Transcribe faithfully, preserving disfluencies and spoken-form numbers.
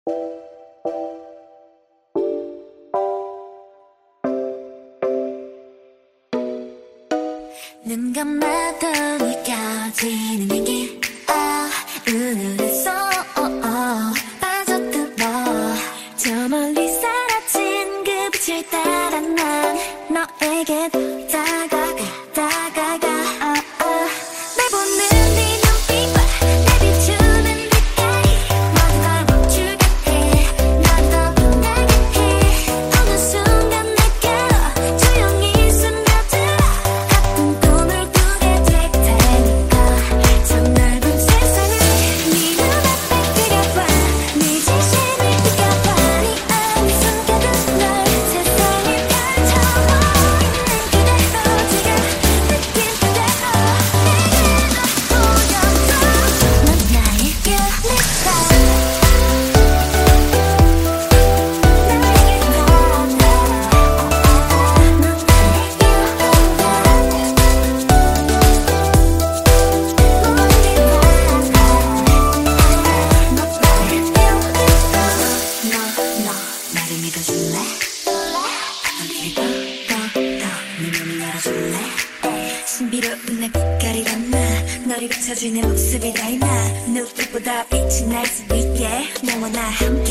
눈 감아도 느껴지는 향기 아 은은했어 빠져들어 저 멀리 사라진 그 빛을 따라 난 너에게 다가가 다가가 아, 아. 날 보는 네 눈빛과 날 비추는 빛깔이 모두 걸 멈추게 해 난 더 빛나게 해 어느 순간 느껴 조용히 스며들어 같은 꿈을 꾸게 될 테니까 저 넓은 세상을 네 눈앞에 그려봐 네 진심을 느껴봐 네 안에 숨겨둔 널 세상에 펼쳐놓은 그대로 지금 느낀 그대로 내게로 보여줘 넌 나의 뷰티풀 나를 믿어줄래? 어디를 더더더 네 맘을 열어줄래? 신비로운 내 빛깔이란 나 너를 비춰준 내 모습이 닮아 누구보다 빛이 날 수 있게 너와 나 함께